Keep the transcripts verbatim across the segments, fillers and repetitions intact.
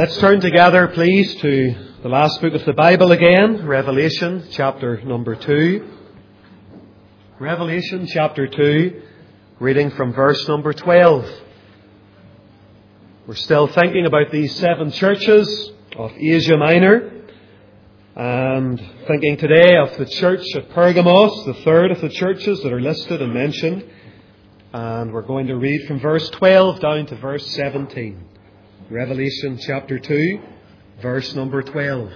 Let's turn together, please, to the last book of the Bible again, Revelation chapter number two. Revelation chapter two, reading from verse number twelve. We're still thinking about these seven churches of Asia Minor, and thinking today of the church of Pergamos, the third of the churches that are listed and mentioned. And we're going to read from verse twelve down to verse seventeen. Revelation chapter two, verse number twelve.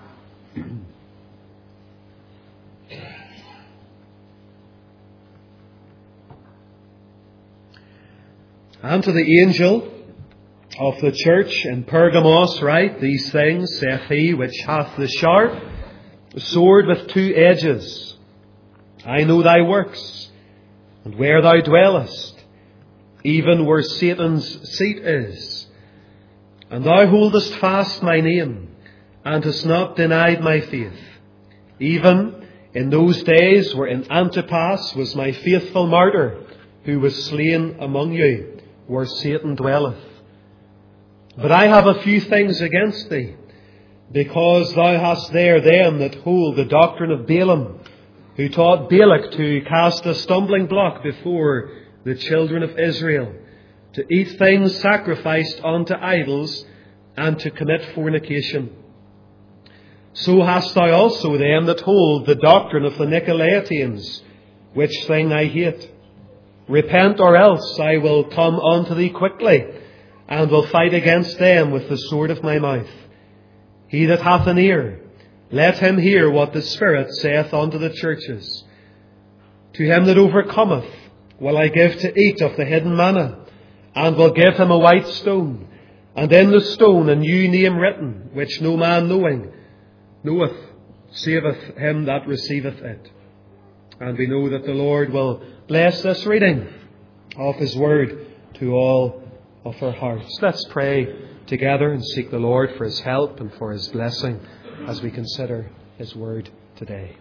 And to the angel of the church in Pergamos write, These things saith he which hath the sharp sword with two edges. I know thy works, and where thou dwellest, even where Satan's seat is. And thou holdest fast my name, and hast not denied my faith, even in those days wherein Antipas was my faithful martyr, who was slain among you, where Satan dwelleth. But I have a few things against thee, because thou hast there them that hold the doctrine of Balaam, who taught Balak to cast a stumbling block before the children of Israel, to eat things sacrificed unto idols, and to commit fornication. So hast thou also them that hold the doctrine of the Nicolaitans, which thing I hate. Repent, or else I will come unto thee quickly, and will fight against them with the sword of my mouth. He that hath an ear, let him hear what the Spirit saith unto the churches. To him that overcometh will I give to eat of the hidden manna, and will give him a white stone, and in the stone a new name written, which no man knowing knoweth, saveth him that receiveth it. And we know that the Lord will bless this reading of His Word to all of our hearts. Let's pray together and seek the Lord for His help and for His blessing as we consider His Word today.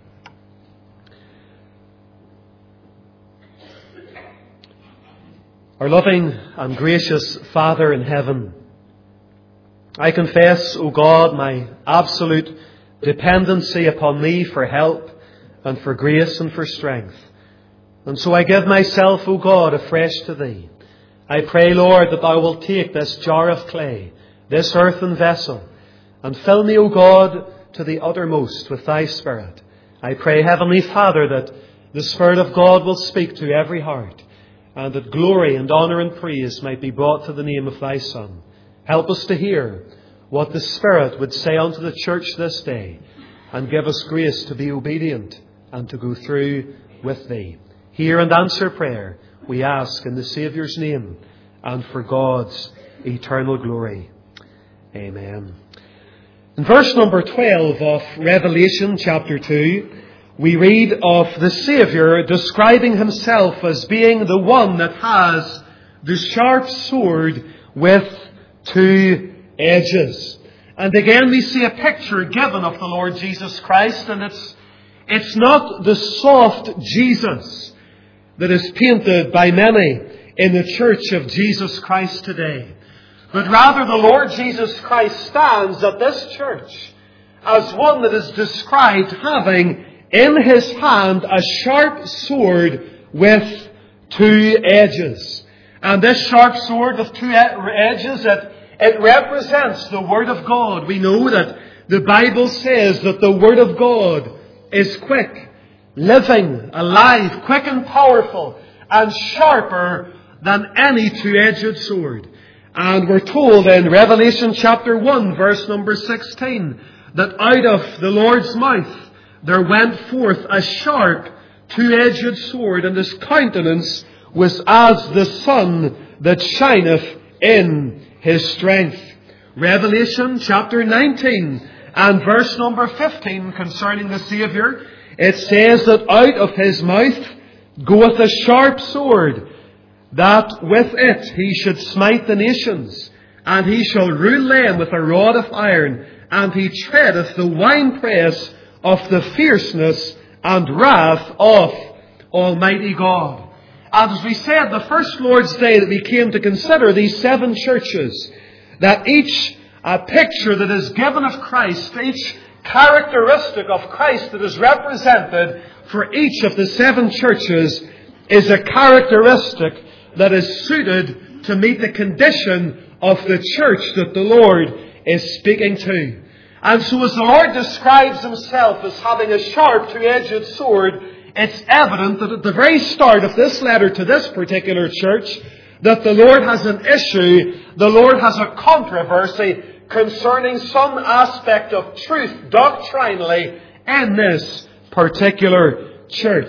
Our loving and gracious Father in heaven, I confess, O God, my absolute dependency upon Thee for help and for grace and for strength. And so I give myself, O God, afresh to Thee. I pray, Lord, that Thou wilt take this jar of clay, this earthen vessel, and fill me, O God, to the uttermost with Thy Spirit. I pray, Heavenly Father, that the Spirit of God will speak to every heart, and that glory and honour and praise might be brought to the name of Thy Son. Help us to hear what the Spirit would say unto the church this day, and give us grace to be obedient and to go through with Thee. Hear and answer prayer, we ask in the Saviour's name, and for God's eternal glory. Amen. In verse number twelve of Revelation chapter two, we read of the Saviour describing Himself as being the one that has the sharp sword with two edges. And again we see a picture given of the Lord Jesus Christ, and it's, it's not the soft Jesus that is painted by many in the church of Jesus Christ today, but rather the Lord Jesus Christ stands at this church as one that is described having in His hand a sharp sword with two edges. And this sharp sword with two edges, it, it represents the Word of God. We know that the Bible says that the Word of God is quick, living, alive, quick and powerful, and sharper than any two-edged sword. And we're told in Revelation chapter one, verse number sixteen, that out of the Lord's mouth there went forth a sharp two-edged sword, and His countenance was as the sun that shineth in His strength. Revelation chapter nineteen and verse number fifteen concerning the Saviour, it says that out of His mouth goeth a sharp sword, that with it He should smite the nations, and He shall rule them with a rod of iron, and He treadeth the winepress of the fierceness and wrath of Almighty God. And as we said, the first Lord's Day that we came to consider these seven churches, that each a picture that is given of Christ, each characteristic of Christ that is represented for each of the seven churches is a characteristic that is suited to meet the condition of the church that the Lord is speaking to. And so as the Lord describes Himself as having a sharp two-edged sword, it's evident that at the very start of this letter to this particular church, that the Lord has an issue, the Lord has a controversy concerning some aspect of truth doctrinally in this particular church.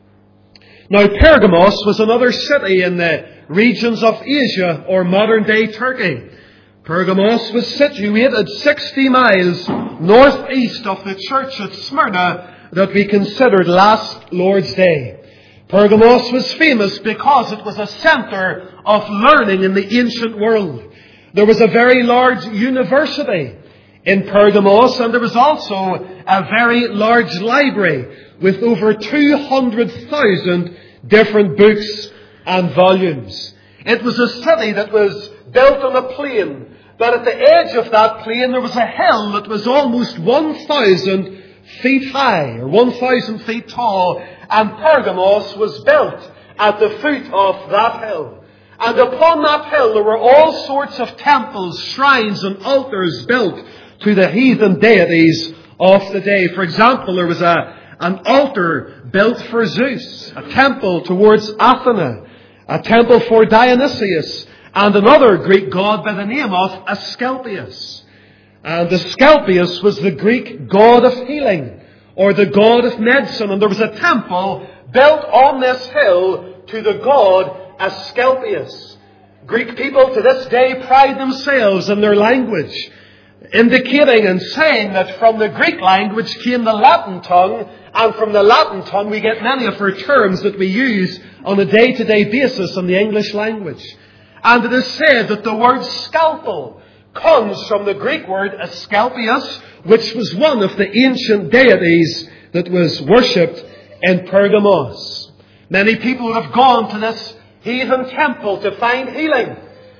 Now, Pergamos was another city in the regions of Asia or modern-day Turkey. Pergamos was situated sixty miles northeast of the church at Smyrna that we considered last Lord's Day. Pergamos was famous because it was a centre of learning in the ancient world. There was a very large university in Pergamos, and there was also a very large library with over two hundred thousand different books and volumes. It was a city that was built on a plain, but at the edge of that plain there was a hill that was almost one thousand feet high, or one thousand feet tall, and Pergamos was built at the foot of that hill. And upon that hill there were all sorts of temples, shrines and altars built to the heathen deities of the day. For example, there was a, an altar built for Zeus, a temple towards Athena, a temple for Dionysius, and another Greek god by the name of Asclepius. And Asclepius was the Greek god of healing, or the god of medicine. And there was a temple built on this hill to the god Asclepius. Greek people to this day pride themselves in their language, indicating and saying that from the Greek language came the Latin tongue, and from the Latin tongue we get many of our terms that we use on a day-to-day basis in the English language. And it is said that the word scalpel comes from the Greek word Asclepius, which was one of the ancient deities that was worshipped in Pergamos. Many people have gone to this heathen temple to find healing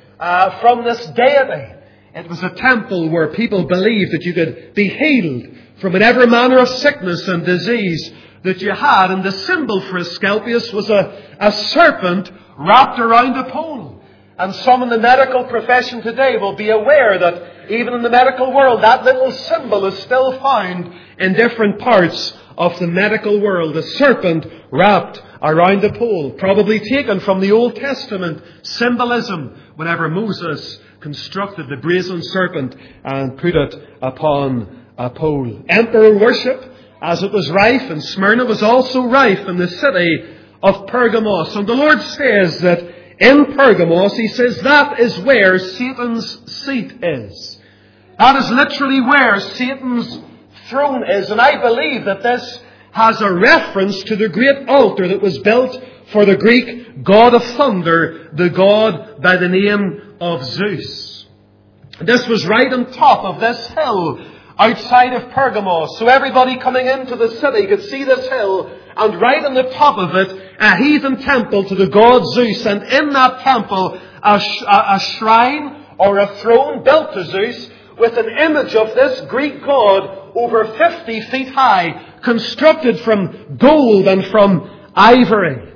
uh, from this deity. It was a temple where people believed that you could be healed from whatever manner of sickness and disease that you had. And the symbol for Asclepius was a, a serpent wrapped around a pole. And some in the medical profession today will be aware that even in the medical world, that little symbol is still found in different parts of the medical world. A serpent wrapped around the pole, probably taken from the Old Testament symbolism whenever Moses constructed the brazen serpent and put it upon a pole. Emperor worship, as it was rife in Smyrna, was also rife in the city of Pergamos. And the Lord says that in Pergamos, He says, that is where Satan's seat is. That is literally where Satan's throne is. And I believe that this has a reference to the great altar that was built for the Greek god of thunder, the god by the name of Zeus. This was right on top of this hill outside of Pergamos. So everybody coming into the city could see this hill, and right on the top of it, a heathen temple to the god Zeus. And in that temple, a, sh- a shrine or a throne built to Zeus with an image of this Greek god over fifty feet high, constructed from gold and from ivory.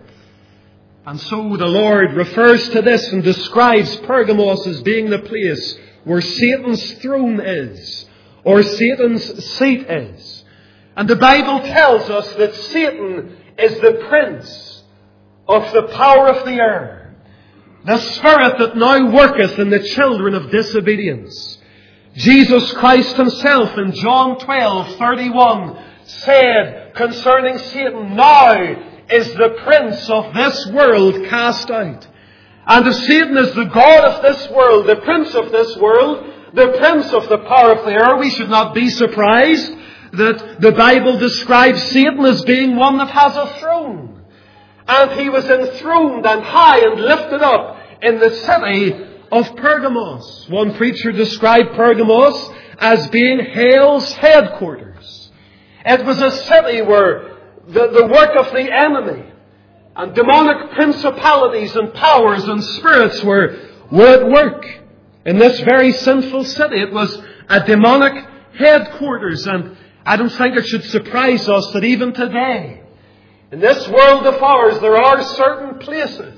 And so the Lord refers to this and describes Pergamos as being the place where Satan's throne is, or Satan's seat is. And the Bible tells us that Satan is the prince of the power of the air, the spirit that now worketh in the children of disobedience. Jesus Christ Himself in John twelve thirty-one said concerning Satan, now is the prince of this world cast out. And if Satan is the god of this world, the prince of this world, the prince of the power of the air, we should not be surprised that the Bible describes Satan as being one that has a throne. And he was enthroned and high and lifted up in the city of Pergamos. One preacher described Pergamos as being hell's headquarters. It was a city where the, the work of the enemy and demonic principalities and powers and spirits were, were at work. In this very sinful city, it was a demonic headquarters. And I don't think it should surprise us that even today, in this world of ours, there are certain places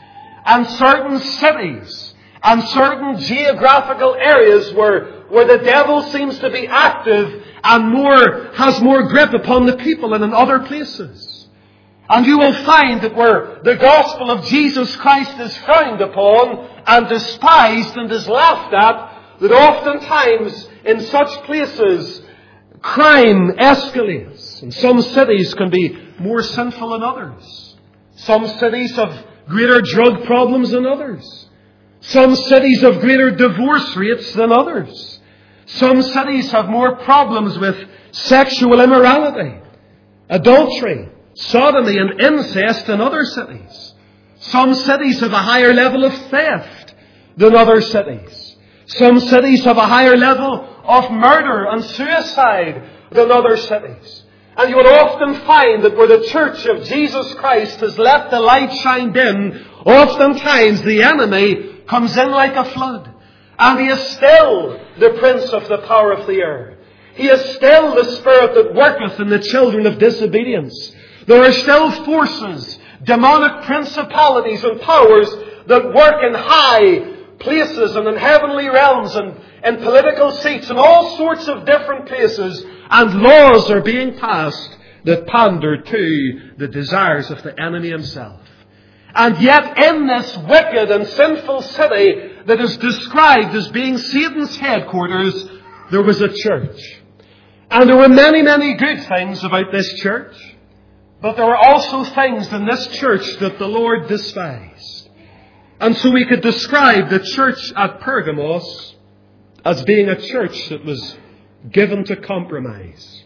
and certain cities and certain geographical areas where, where the devil seems to be active and more, has more grip upon the people than in other places. And you will find that where the gospel of Jesus Christ is frowned upon and despised and is laughed at, that oftentimes in such places crime escalates. And some cities can be more sinful than others. Some cities have greater drug problems than others. Some cities have greater divorce rates than others. Some cities have more problems with sexual immorality, adultery, sodomy and incest than other cities. Some cities have a higher level of theft than other cities. Some cities have a higher level of murder and suicide than other cities. And you will often find that where the church of Jesus Christ has let the light shine in, oftentimes the enemy comes in like a flood. And he is still the prince of the power of the air. He is still the spirit that worketh in the children of disobedience. There are still forces, demonic principalities and powers that work in high places and in heavenly realms and in political seats and all sorts of different places. And laws are being passed that pander to the desires of the enemy himself. And yet in this wicked and sinful city that is described as being Satan's headquarters, there was a church. And there were many, many good things about this church. But there were also things in this church that the Lord despised. And so we could describe the church at Pergamos as being a church that was given to compromise.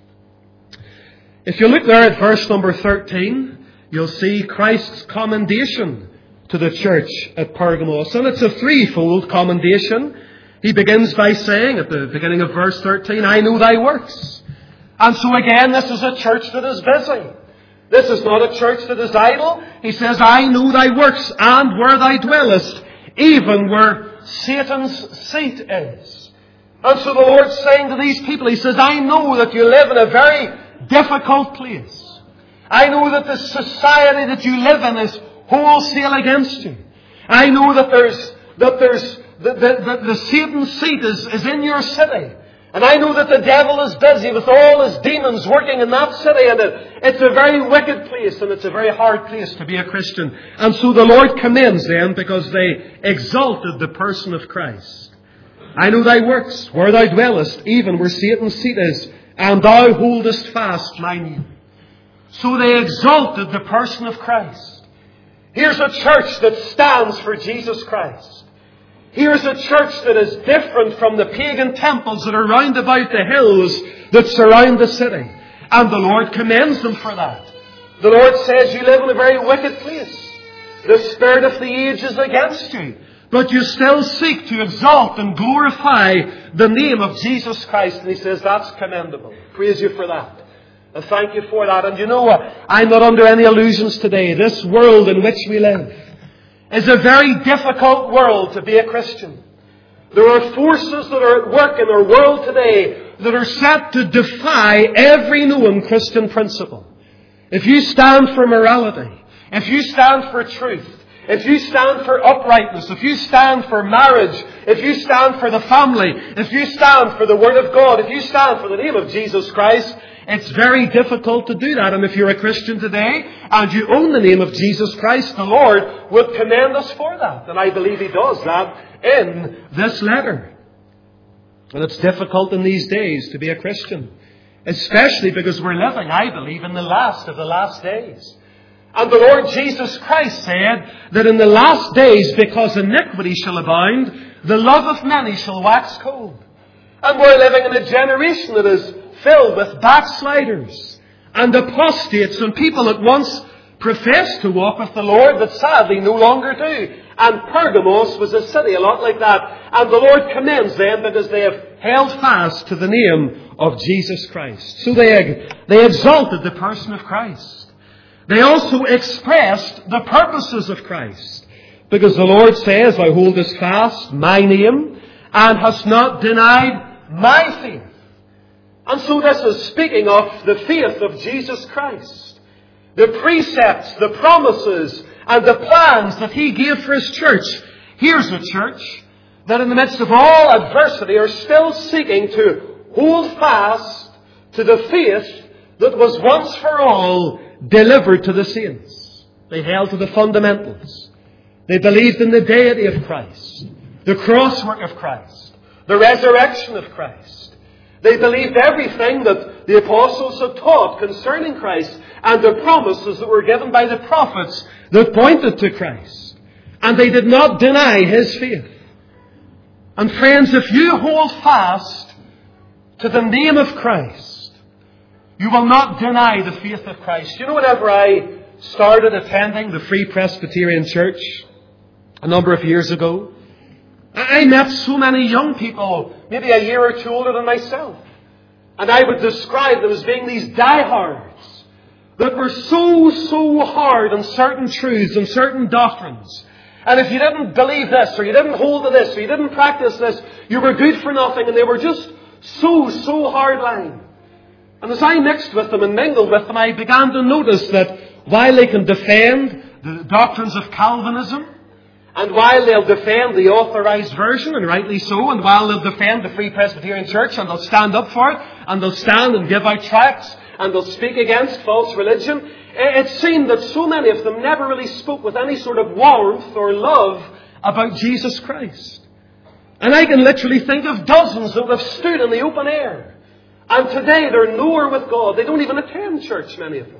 If you look there at verse number thirteen, you'll see Christ's commendation to the church at Pergamos. And it's a threefold commendation. He begins by saying at the beginning of verse thirteen, I know thy works. And so again, this is a church that is busy. This is not a church that is idle. He says, I know thy works and where thou dwellest, even where Satan's seat is. And so the Lord's saying to these people, He says, I know that you live in a very difficult place. I know that the society that you live in is wholesale against you. I know that there's, that there's, the, the, the, the Satan's seat is, is in your city. And I know that the devil is busy with all his demons working in that city. And it, it's a very wicked place and it's a very hard place to be a Christian. And so the Lord commends them because they exalted the person of Christ. I know thy works, where thou dwellest, even where Satan's seat is, and thou holdest fast my name. So they exalted the person of Christ. Here's a church that stands for Jesus Christ. Here's a church that is different from the pagan temples that are round about the hills that surround the city. And the Lord commends them for that. The Lord says you live in a very wicked place. The spirit of the age is against you. But you still seek to exalt and glorify the name of Jesus Christ. And He says that's commendable. Praise you for that. And thank you for that. And you know what? I'm not under any illusions today. This world in which we live is a very difficult world to be a Christian. There are forces that are at work in our world today that are set to defy every known Christian principle. If you stand for morality, if you stand for truth, if you stand for uprightness, if you stand for marriage, if you stand for the family, if you stand for the Word of God, if you stand for the name of Jesus Christ, it's very difficult to do that. And if you're a Christian today and you own the name of Jesus Christ, the Lord would commend us for that. And I believe He does that in this letter. And it's difficult in these days to be a Christian, especially because we're living, I believe, in the last of the last days. And the Lord Jesus Christ said that in the last days, because iniquity shall abound, the love of many shall wax cold. And we're living in a generation that is filled with backsliders and apostates and people that once professed to walk with the Lord but sadly no longer do. And Pergamos was a city a lot like that. And the Lord commends them because they have held fast to the name of Jesus Christ. So they, they exalted the person of Christ. They also expressed the purposes of Christ. Because the Lord says, thou holdest fast my name. and hast not denied my faith. And so this is speaking of the faith of Jesus Christ. The precepts, the promises, and the plans that He gave for His church. Here's a church that in the midst of all adversity are still seeking to hold fast to the faith that was once for all delivered to the saints. They held to the fundamentals. They believed in the deity of Christ, the cross work of Christ, the resurrection of Christ. They believed everything that the apostles had taught concerning Christ and the promises that were given by the prophets that pointed to Christ. And they did not deny His faith. And friends, if you hold fast to the name of Christ, you will not deny the faith of Christ. You know, whenever I started attending the Free Presbyterian Church a number of years ago, I met so many young people, maybe a year or two older than myself. And I would describe them as being these diehards that were so, so hard on certain truths and certain doctrines. And if you didn't believe this, or you didn't hold to this, or you didn't practice this, you were good for nothing. And they were just so, so hard-line. And as I mixed with them and mingled with them, I began to notice that while they can defend the doctrines of Calvinism, and while they'll defend the authorized version, and rightly so, and while they'll defend the Free Presbyterian Church, and they'll stand up for it, and they'll stand and give out tracts, and they'll speak against false religion, it seemed that so many of them never really spoke with any sort of warmth or love about Jesus Christ. And I can literally think of dozens that have stood in the open air. And today they're nowhere with God. They don't even attend church, many of them.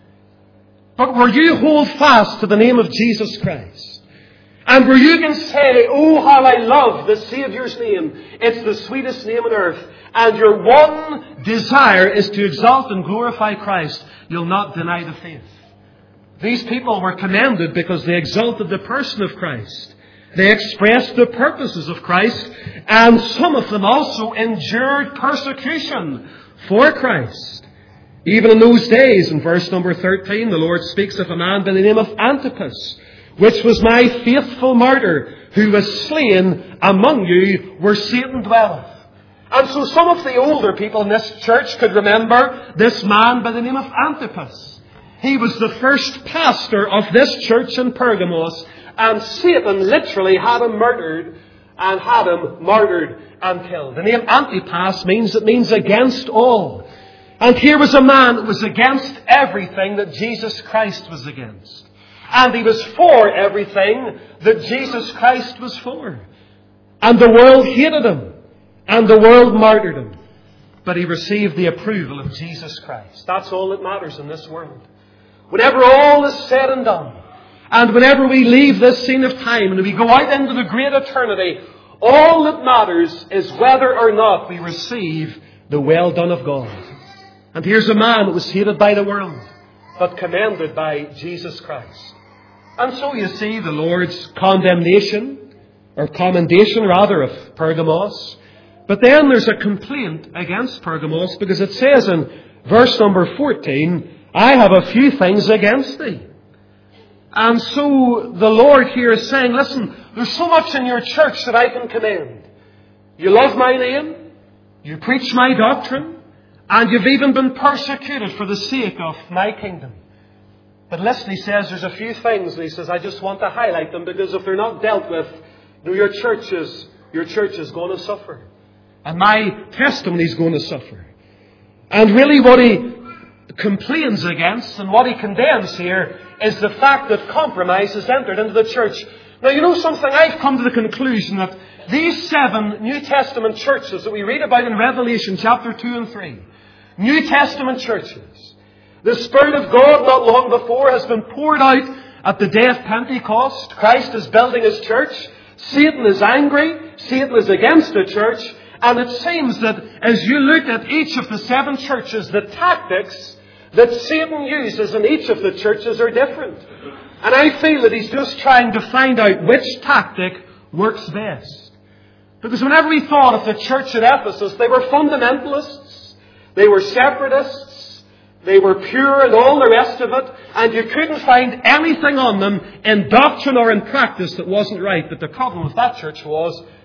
But where you hold fast to the name of Jesus Christ, and where you can say, oh, how I love the Saviour's name. It's the sweetest name on earth. And your one desire is to exalt and glorify Christ. You'll not deny the faith. These people were commended because they exalted the person of Christ. They expressed the purposes of Christ. And some of them also endured persecution for Christ. Even in those days, in verse number thirteen, the Lord speaks of a man by the name of Antipas, which was my faithful martyr, who was slain among you where Satan dwelleth. And so some of the older people in this church could remember this man by the name of Antipas. He was the first pastor of this church in Pergamos, and Satan literally had him murdered and had him martyred and killed. The name Antipas means, it means against all. And here was a man that was against everything that Jesus Christ was against. And he was for everything that Jesus Christ was for. And the world hated him. And the world martyred him. But he received the approval of Jesus Christ. That's all that matters in this world. Whenever all is said and done, and whenever we leave this scene of time and we go out into the great eternity, all that matters is whether or not we receive the well done of God. And here's a man that was hated by the world, but commended by Jesus Christ. And so you see the Lord's condemnation, or commendation rather, of Pergamos. But then there's a complaint against Pergamos, because it says in verse number fourteen, I have a few things against thee. And so the Lord here is saying, listen, there's so much in your church that I can commend. You love my name, you preach my doctrine, and you've even been persecuted for the sake of my kingdom. But listen, he says, there's a few things, and he says, I just want to highlight them, because if they're not dealt with, you know, your church is, your church is going to suffer. And my testimony is going to suffer. And really what he complains against and what he condemns here is the fact that compromise has entered into the church. Now, you know something? I've come to the conclusion that these seven New Testament churches that we read about in Revelation chapter two and three, New Testament churches, the Spirit of God not long before has been poured out at the day of Pentecost. Christ is building His church. Satan is angry. Satan is against the church. And it seems that as you look at each of the seven churches, the tactics that Satan uses in each of the churches are different. And I feel that he's just trying to find out which tactic works best. Because whenever we thought of the church at Ephesus, they were fundamentalists, they were separatists, they were pure and all the rest of it, and you couldn't find anything on them in doctrine or in practice that wasn't right. But the problem with that church was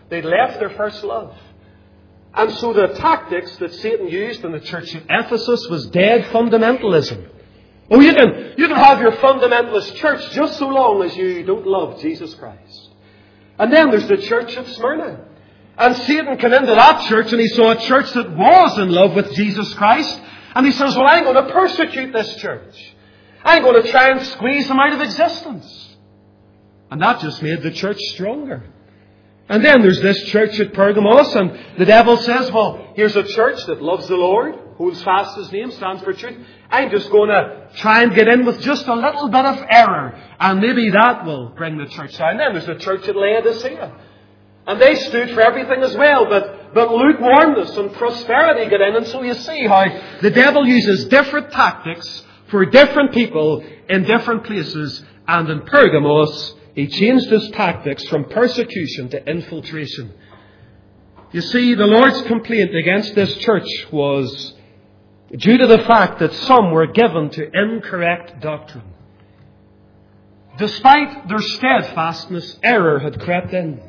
They'd left their first love. And so the tactics that Satan used in the church at Ephesus was dead fundamentalism. Oh, you can, you can have your fundamentalist church just so long as you don't love Jesus Christ. And then there's the church of Smyrna. And Satan came into that church and he saw a church that was in love with Jesus Christ. And he says, well, I'm going to persecute this church. I'm going to try and squeeze them out of existence. And that just made the church stronger. And then there's this church at Pergamos, and the devil says, well, here's a church that loves the Lord, holds fast His name, stands for truth. I'm just going to try and get in with just a little bit of error, and maybe that will bring the church down. And then there's the church at Laodicea. And they stood for everything as well, but, but lukewarmness and prosperity get in. And so you see how the devil uses different tactics for different people in different places. And in Pergamos, he changed his tactics from persecution to infiltration. You see, the Lord's complaint against this church was due to the fact that some were given to incorrect doctrine. Despite their steadfastness, error had crept in.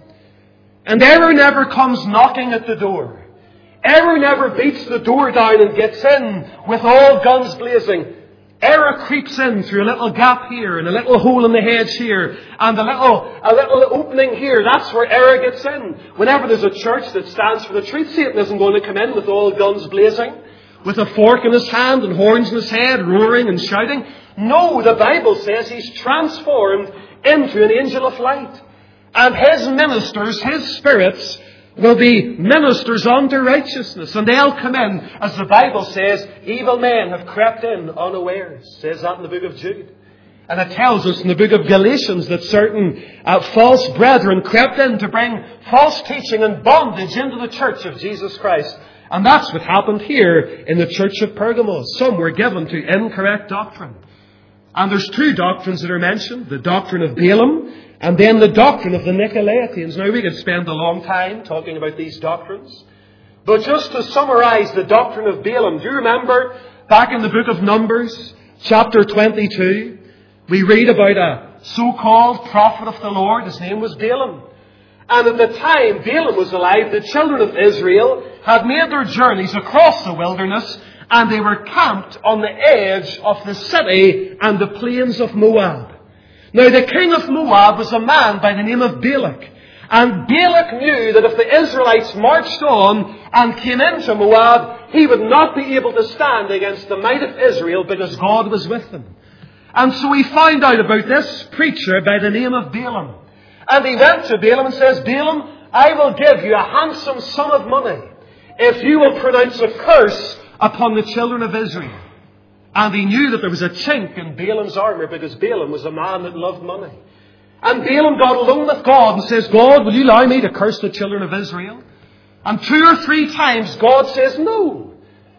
And error never comes knocking at the door. Error never beats the door down and gets in with all guns blazing. Error creeps in through a little gap here and a little hole in the hedge here and a little, a little opening here. That's where error gets in. Whenever there's a church that stands for the truth, Satan isn't going to come in with all guns blazing, with a fork in his hand and horns in his head, roaring and shouting. No, the Bible says he's transformed into an angel of light. And his ministers, his spirits, will be ministers unto righteousness. And they'll come in, as the Bible says, evil men have crept in unawares. It says that in the book of Jude. And it tells us in the book of Galatians that certain uh, false brethren crept in to bring false teaching and bondage into the church of Jesus Christ. And that's what happened here in the church of Pergamos. Some were given to incorrect doctrine. And there's two doctrines that are mentioned. The doctrine of Balaam and then the doctrine of the Nicolaitans. Now, we could spend a long time talking about these doctrines. But just to summarize the doctrine of Balaam, do you remember back in the book of Numbers, chapter twenty-two, we read about a so-called prophet of the Lord. His name was Balaam. And at the time Balaam was alive, the children of Israel had made their journeys across the wilderness, and they were camped on the edge of the city and the plains of Moab. Now, the king of Moab was a man by the name of Balak. And Balak knew that if the Israelites marched on and came into Moab, he would not be able to stand against the might of Israel because God was with them. And so he found out about this preacher by the name of Balaam. And he went to Balaam and says, Balaam, I will give you a handsome sum of money if you will pronounce a curse upon the children of Israel. And he knew that there was a chink in Balaam's armour because Balaam was a man that loved money. And Balaam got alone with God and says, God, will you allow me to curse the children of Israel? And two or three times God says, no.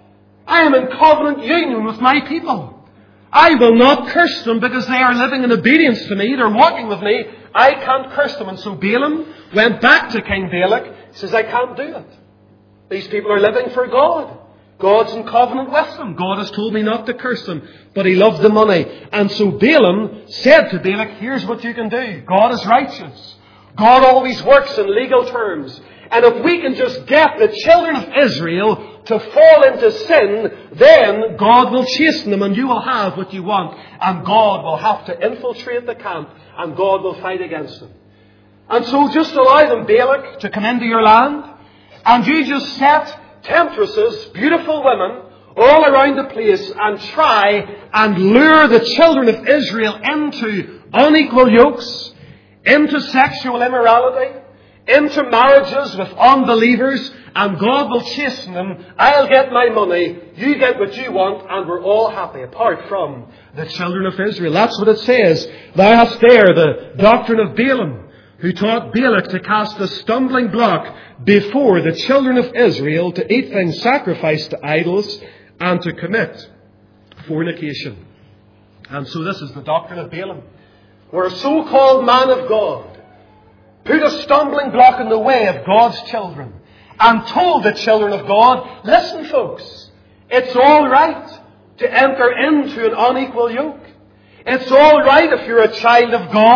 I am in covenant union with my people. I will not curse them because they are living in obedience to me. They're walking with me. I can't curse them. And so Balaam went back to King Balak. He says, I can't do it. These people are living for God. God's in covenant with them. God has told me not to curse them. But he loved the money. And so Balaam said to Balak, here's what you can do. God is righteous. God always works in legal terms. And if we can just get the children of Israel to fall into sin, then God will chasten them and you will have what you want. And God will have to infiltrate the camp and God will fight against them. And so just allow them, Balak, to come into your land. And you just set temptresses, beautiful women, all around the place and try and lure the children of Israel into unequal yokes, into sexual immorality, into marriages with unbelievers, and God will chasten them. I'll get my money, you get what you want, and we're all happy, apart from the children of Israel. That's what it says. Thou hast there the doctrine of Balaam, who taught Balak to cast a stumbling block before the children of Israel to eat things sacrificed to idols and to commit fornication. And so this is the doctrine of Balaam, where a so-called man of God put a stumbling block in the way of God's children and told the children of God, listen folks, it's all right to enter into an unequal yoke. It's all right if you're a child of God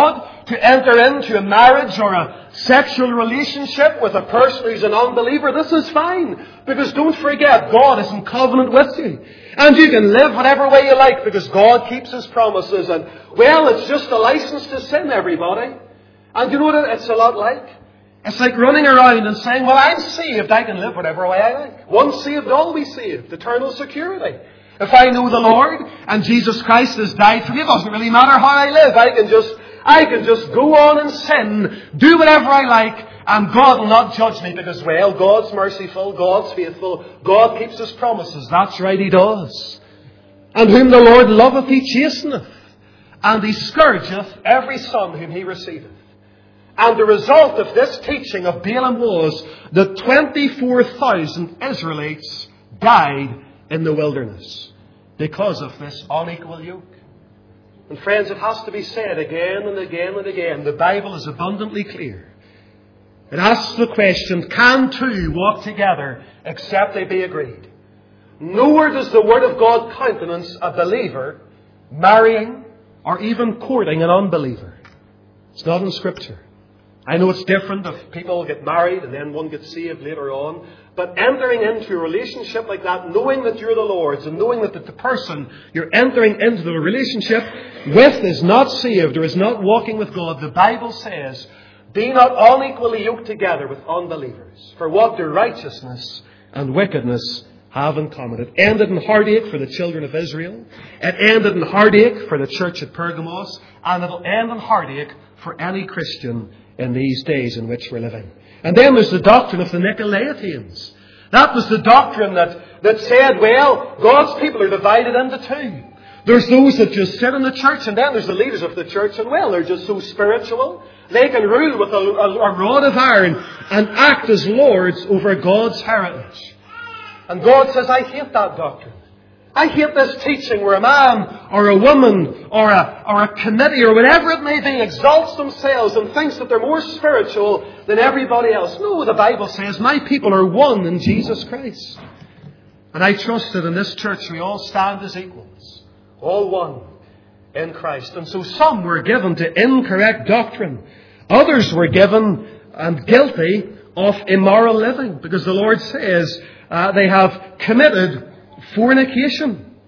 to enter into a marriage or a sexual relationship with a person who's an unbeliever, this is fine. Because don't forget, God is in covenant with you. And you can live whatever way you like because God keeps His promises. And, well, it's just a license to sin, everybody. And you know what it's a lot like? It's like running around and saying, well, I'm saved. I can live whatever way I like. Once saved, always saved. Eternal security. If I know the Lord and Jesus Christ has died for me, it doesn't really matter how I live. I can just, I can just go on and sin, do whatever I like, and God will not judge me because, well, God's merciful, God's faithful, God keeps His promises. That's right, He does. And whom the Lord loveth, He chasteneth, and He scourgeth every son whom He receiveth. And the result of this teaching of Balaam was that twenty-four thousand Israelites died in the wilderness because of this unequal yoke. And friends, it has to be said again and again and again. The Bible is abundantly clear. It asks the question, can two walk together except they be agreed? Nowhere does the Word of God countenance a believer marrying or even courting an unbeliever. It's not in Scripture. I know it's different if people get married and then one gets saved later on. But entering into a relationship like that, knowing that you're the Lord's and knowing that the person you're entering into the relationship with is not saved or is not walking with God, the Bible says, be not unequally yoked together with unbelievers. For what do righteousness and wickedness have in common? It ended in heartache for the children of Israel. It ended in heartache for the church at Pergamos. And it will end in heartache for any Christian in these days in which we're living. And then there's the doctrine of the Nicolaitans. That was the doctrine that, that said, well, God's people are divided into two. There's those that just sit in the church, and then there's the leaders of the church, and well, they're just so spiritual. They can rule with a, a, a rod of iron and act as lords over God's heritage. And God says, I hate that doctrine. I hate this teaching where a man or a woman or a, or a committee or whatever it may be exalts themselves and thinks that they're more spiritual than everybody else. No, the Bible says my people are one in Jesus Christ. And I trust that in this church we all stand as equals. All one in Christ. And so some were given to incorrect doctrine. Others were given and guilty of immoral living. Because the Lord says uh, they have committed fornication.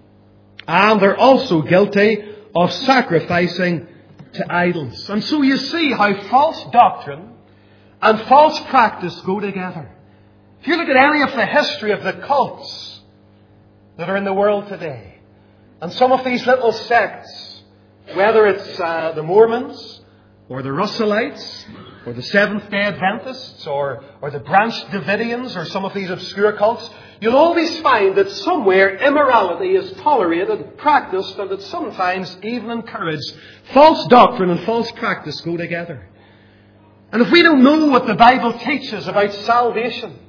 And they're also guilty of sacrificing to idols. And so you see how false doctrine and false practice go together. If you look at any of the history of the cults that are in the world today, and some of these little sects, whether it's uh, the Mormons or the Russellites or the Seventh-day Adventists or, or the Branch Davidians or some of these obscure cults, you'll always find that somewhere immorality is tolerated, practiced, and it's sometimes even encouraged. False doctrine and false practice go together. And if we don't know what the Bible teaches about salvation,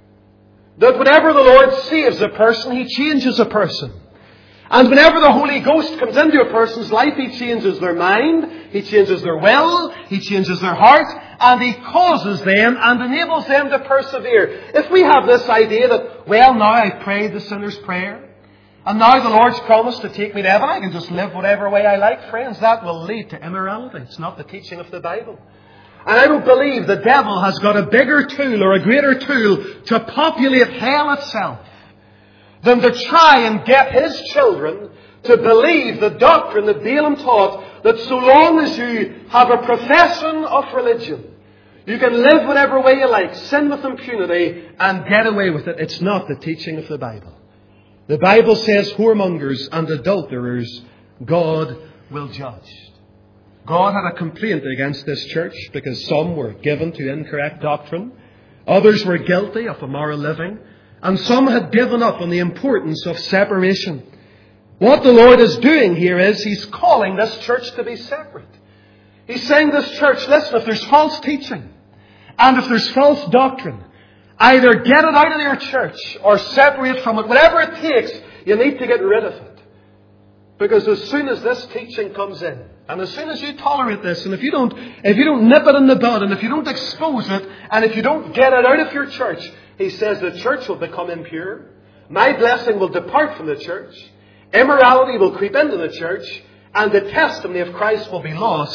that whenever the Lord saves a person, He changes a person. And whenever the Holy Ghost comes into a person's life, He changes their mind, He changes their will, He changes their heart, and He causes them and enables them to persevere. If we have this idea that, well, now I've prayed the sinner's prayer, and now the Lord's promised to take me to heaven, I can just live whatever way I like, friends, that will lead to immorality. It's not the teaching of the Bible. And I don't believe the devil has got a bigger tool or a greater tool to populate hell itself than to try and get his children to believe the doctrine that Balaam taught, that so long as you have a profession of religion, you can live whatever way you like, sin with impunity, and get away with it. It's not the teaching of the Bible. The Bible says whoremongers and adulterers God will judge. God had a complaint against this church because some were given to incorrect doctrine. Others were guilty of immoral living. And some had given up on the importance of separation. What the Lord is doing here is He's calling this church to be separate. He's saying this church, listen, if there's false teaching and if there's false doctrine, either get it out of your church or separate from it. Whatever it takes, you need to get rid of it. Because as soon as this teaching comes in, and as soon as you tolerate this, and if you don't, if you don't nip it in the bud, and if you don't expose it, and if you don't get it out of your church, He says the church will become impure. My blessing will depart from the church. Immorality will creep into the church. And the testimony of Christ will be lost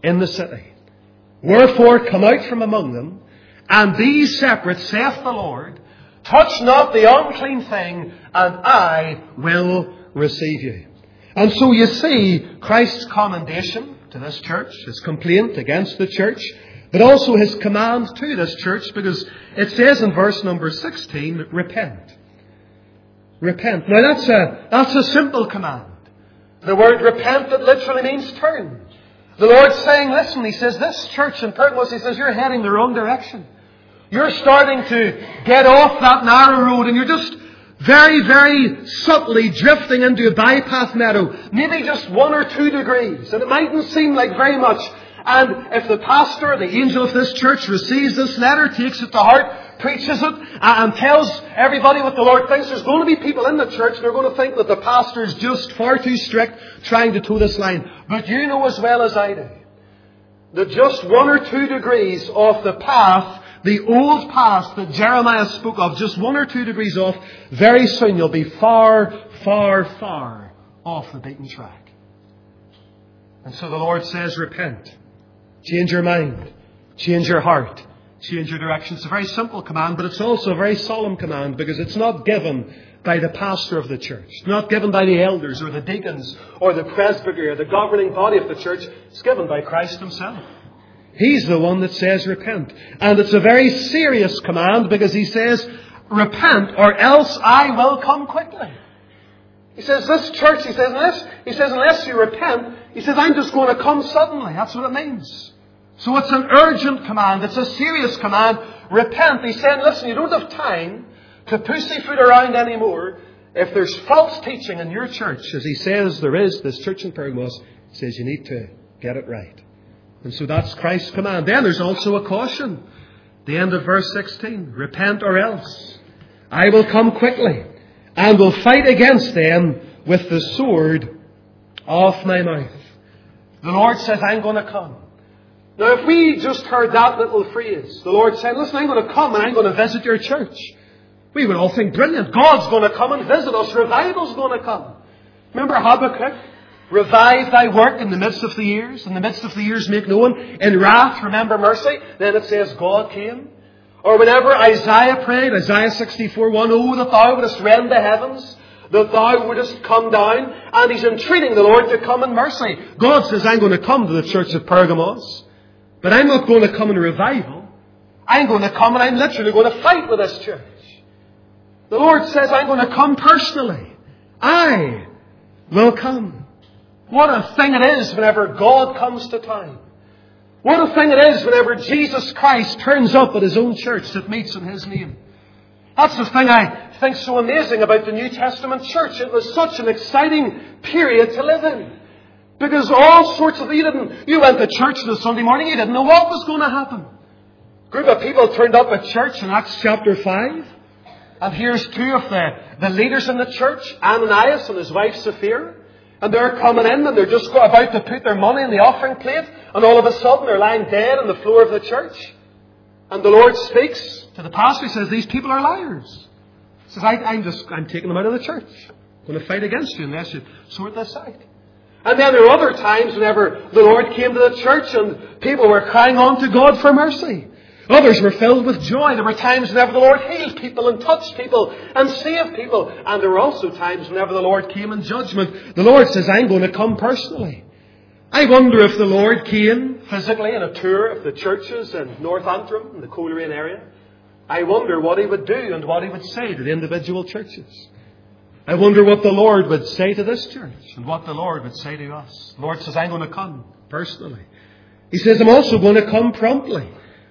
in the city. Wherefore come out from among them, and be ye separate, saith the Lord. Touch not the unclean thing, and I will receive you. And so you see Christ's commendation to this church, His complaint against the church, but also His command to this church, because it says in verse number sixteen, repent. Repent. Now that's a, that's a simple command. The word repent, that literally means turn. The Lord's saying, listen, He says, this church in Pergamos, He says, you're heading the wrong direction. You're starting to get off that narrow road, and you're just very, very subtly drifting into a bypass meadow, maybe just one or two degrees. And it mightn't seem like very much. And if the pastor, the angel of this church, receives this letter, takes it to heart, preaches it, and tells everybody what the Lord thinks, there's going to be people in the church that are going to think that the pastor is just far too strict trying to toe this line. But you know as well as I do that just one or two degrees off the path, the old path that Jeremiah spoke of, just one or two degrees off, very soon you'll be far, far, far off the beaten track. And so the Lord says, repent. Change your mind. Change your heart. Change your direction. It's a very simple command, but it's also a very solemn command, because it's not given by the pastor of the church. It's not given by the elders or the deacons or the presbytery or the governing body of the church. It's given by Christ Himself. He's the one that says repent. And it's a very serious command, because He says, repent, or else I will come quickly. He says, this church, He says, unless, He says, unless you repent, He says, I'm just going to come suddenly. That's what it means. So it's an urgent command. It's a serious command. Repent. He's saying, listen, you don't have time to pussyfoot around anymore. If there's false teaching in your church, as He says there is, this church in Pergamos, He says you need to get it right. And so that's Christ's command. Then there's also a caution. The end of verse sixteen. Repent, or else I will come quickly, and will fight against them with the sword of my mouth. The Lord says, I'm going to come. Now, if we just heard that little phrase, the Lord said, listen, I'm going to come and I'm going to visit your church, we would all think, brilliant. God's going to come and visit us. Revival's going to come. Remember Habakkuk? Revive thy work in the midst of the years. In the midst of the years make known. In wrath remember mercy. Then it says God came. Or whenever Isaiah prayed, Isaiah sixty-four one, oh, that thou wouldest rend the heavens, that thou wouldest come down. And he's entreating the Lord to come in mercy. God says, I'm going to come to the church of Pergamos, but I'm not going to come in revival. I'm going to come and I'm literally going to fight with this church. The Lord says, I'm going to come personally. I will come. What a thing it is whenever God comes to town. What a thing it is whenever Jesus Christ turns up at His own church that meets in His name. That's the thing I think so amazing about the New Testament church. It was such an exciting period to live in. Because all sorts of... You didn't... You went to church on a Sunday morning, you didn't know what was going to happen. A group of people turned up at church in Acts chapter five. And here's two of the, the leaders in the church, Ananias and his wife Sapphira. And they're coming in and they're just about to put their money in the offering plate. And all of a sudden they're lying dead on the floor of the church. And the Lord speaks to the pastor. He says, these people are liars. He says, I, I'm just, I'm taking them out of the church. I'm going to fight against you unless you sort this out. And then there were other times whenever the Lord came to the church and people were crying on to God for mercy. Others were filled with joy. There were times whenever the Lord healed people and touched people and saved people. And there were also times whenever the Lord came in judgment. The Lord says, I'm going to come personally. I wonder if the Lord came physically in a tour of the churches in North Antrim, in the Coleraine area. I wonder what He would do and what He would say to the individual churches. I wonder what the Lord would say to this church and what the Lord would say to us. The Lord says, I'm going to come personally. He says, I'm also going to come promptly.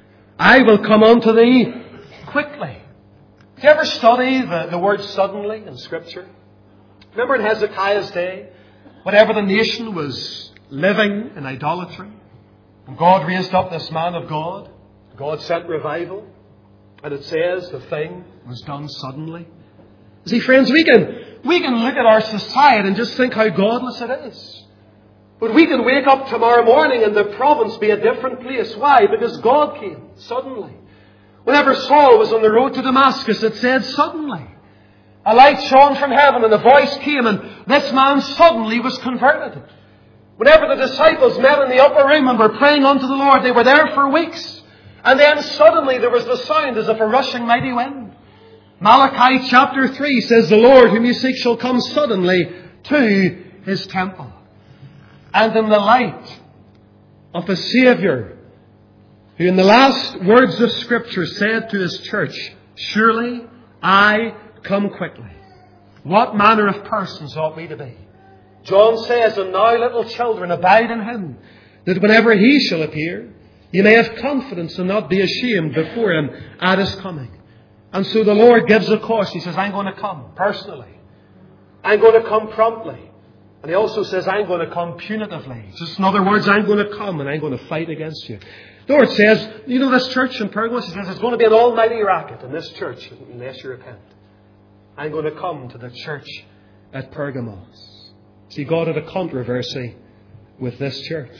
I will come unto thee quickly. Do you ever study the, the word suddenly in Scripture? Remember in Hezekiah's day, whenever the nation was living in idolatry, and God raised up this man of God, God sent revival, and it says the thing was done suddenly. See, friends, we can, we can look at our society and just think how godless it is. But we can wake up tomorrow morning and the province be a different place. Why? Because God came suddenly. Whenever Saul was on the road to Damascus, it said suddenly. A light shone from heaven and a voice came and this man suddenly was converted. Whenever the disciples met in the upper room and were praying unto the Lord, they were there for weeks. And then suddenly there was the sound as of a rushing mighty wind. Malachi chapter three says, the Lord whom you seek shall come suddenly to His temple. And in the light of a Saviour who in the last words of Scripture said to His church, surely I come quickly. What manner of persons ought we to be? John says, and now little children, abide in Him, that whenever He shall appear, you may have confidence and not be ashamed before Him at His coming. And so the Lord gives a course. He says, I'm going to come personally. I'm going to come promptly. And He also says, I'm going to come punitively. Just in other words, I'm going to come and I'm going to fight against you. The Lord says, you know this church in Pergamos, He says, it's going to be an almighty racket in this church unless you repent. I'm going to come to the church at Pergamos. See, God had a controversy with this church.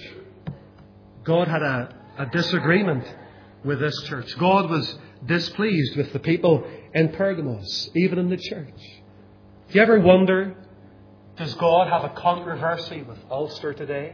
God had a, a disagreement with this church. God was displeased with the people in Pergamos, even in the church. Do you ever wonder, does God have a controversy with Ulster today?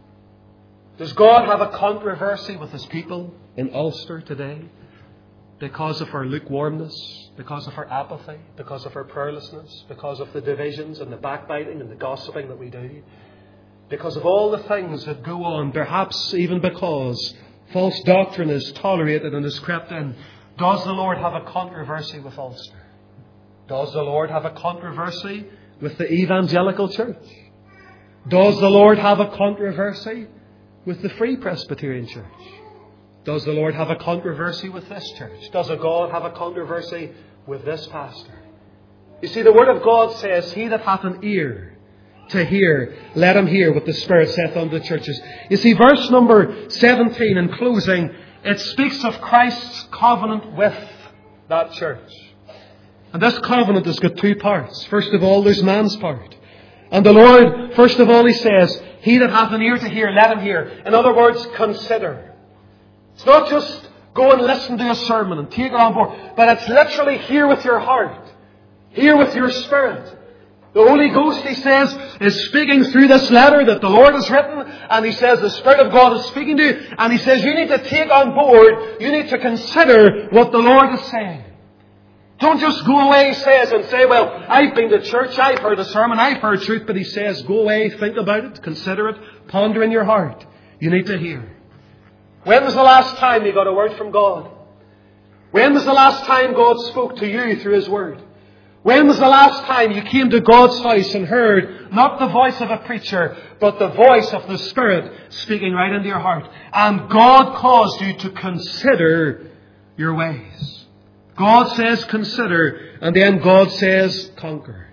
Does God have a controversy with His people in Ulster today? Because of our lukewarmness, because of our apathy, because of our prayerlessness, because of the divisions and the backbiting and the gossiping that we do, because of all the things that go on, perhaps even because false doctrine is tolerated and is crept in. Does the Lord have a controversy with Ulster? Does the Lord have a controversy with the evangelical church? Does the Lord have a controversy with the Free Presbyterian Church? Does the Lord have a controversy with this church? Does a God have a controversy with this pastor? You see, the Word of God says, he that hath an ear to hear, let him hear what the Spirit saith unto the churches. You see, verse number seventeen in closing, it speaks of Christ's covenant with that church. And this covenant has got two parts. First of all, there's man's part. And the Lord, first of all, He says, he that hath an ear to hear, let him hear. In other words, consider. It's not just go and listen to a sermon and take it on board, but it's literally hear with your heart. Hear with your spirit. The Holy Ghost, He says, is speaking through this letter that the Lord has written, and He says the Spirit of God is speaking to you, and He says you need to take on board, you need to consider what the Lord is saying. Don't just go away, He says, and say, well, I've been to church, I've heard a sermon, I've heard truth, but He says, go away, think about it, consider it, ponder in your heart. You need to hear. When was the last time you got a word from God? When was the last time God spoke to you through His Word? When was the last time you came to God's house and heard not the voice of a preacher, but the voice of the Spirit speaking right into your heart? And God caused you to consider your ways. God says consider, and then God says conquer.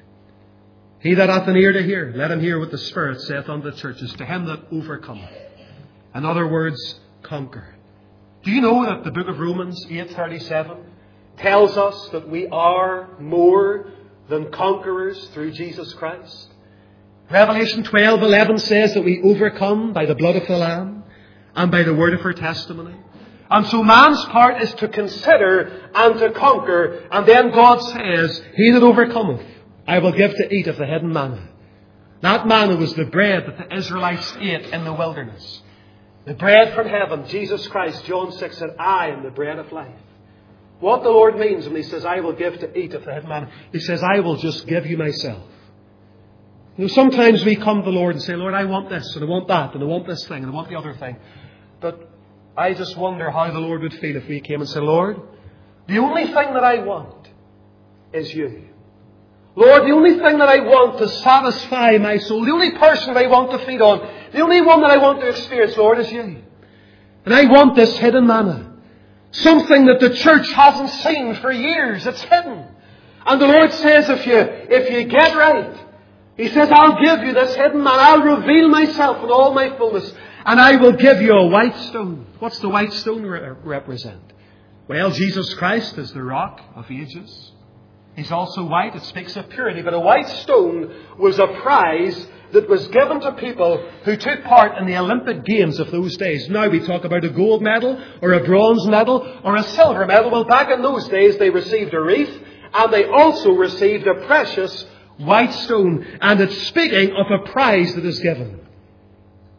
He that hath an ear to hear, let him hear what the Spirit saith unto the churches. To him that overcometh. In other words, conquer. Do you know that the book of Romans eight thirty-seven tells us that we are more than conquerors through Jesus Christ? Revelation twelve eleven says that we overcome by the blood of the Lamb and by the word of our testimony. And so man's part is to consider and to conquer. And then God says, he that overcometh, I will give to eat of the hidden manna. That manna was the bread that the Israelites ate in the wilderness. The bread from heaven, Jesus Christ, John six said, I am the bread of life. What the Lord means when He says, I will give to eat of the hidden manna, He says, I will just give you myself. You know, sometimes we come to the Lord and say, Lord, I want this, and I want that, and I want this thing, and I want the other thing. But I just wonder how the Lord would feel if we came and said, Lord, the only thing that I want is you. Lord, the only thing that I want to satisfy my soul, the only person that I want to feed on, the only one that I want to experience, Lord, is you. And I want this hidden manna. Something that the church hasn't seen for years. It's hidden. And the Lord says, if you, if you get right, He says, I'll give you this hidden manna. I'll reveal myself in all my fullness. And I will give you a white stone. What's the white stone re- represent? Well, Jesus Christ is the rock of ages. He's also white. It speaks of purity. But a white stone was a prize that was given to people who took part in the Olympic Games of those days. Now we talk about a gold medal or a bronze medal or a silver medal. Well, back in those days they received a wreath and they also received a precious white stone. And it's speaking of a prize that is given.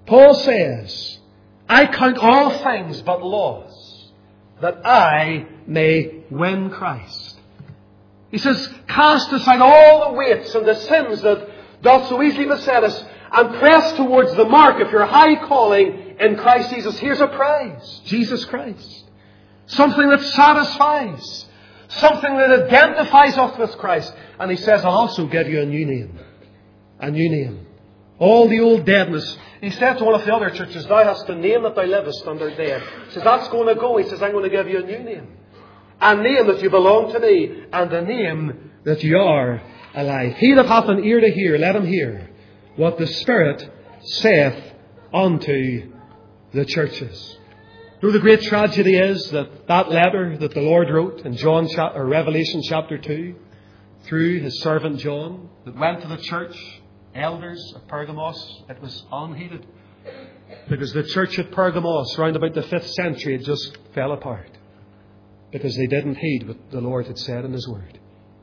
Paul says, I count all things but loss, that I may win Christ. He says, cast aside all the weights and the sins that doth so easily beset us, and press towards the mark of your high calling in Christ Jesus. Here's a prize. Jesus Christ. Something that satisfies. Something that identifies us with Christ. And he says, I'll also give you a new name. A new name. All the old deadness. He said to one of the other churches, thou hast the name that thou livest under death. He says, that's going to go. He says, I'm going to give you a new name. A name that you belong to me. And a name that you are alive. He that hath an ear to hear, let him hear what the Spirit saith unto the churches. You know, the great tragedy is that that letter that the Lord wrote in John or Revelation chapter two, through His servant John, that went to the church elders of Pergamos, it was unheeded. Because the church at Pergamos, round about the fifth century, it just fell apart. Because they didn't heed what the Lord had said in His Word.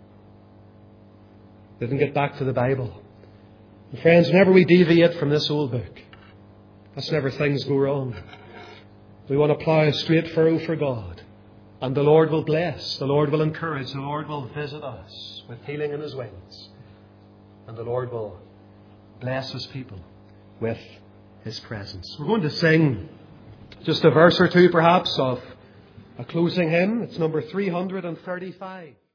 They didn't get back to the Bible. And friends, whenever we deviate from this old book, that's whenever things go wrong. We want to plough a straight furrow for God. And the Lord will bless. The Lord will encourage. The Lord will visit us with healing in His wings. And the Lord will bless His people with His presence. We're going to sing just a verse or two perhaps of a closing hymn. It's number three hundred thirty-five.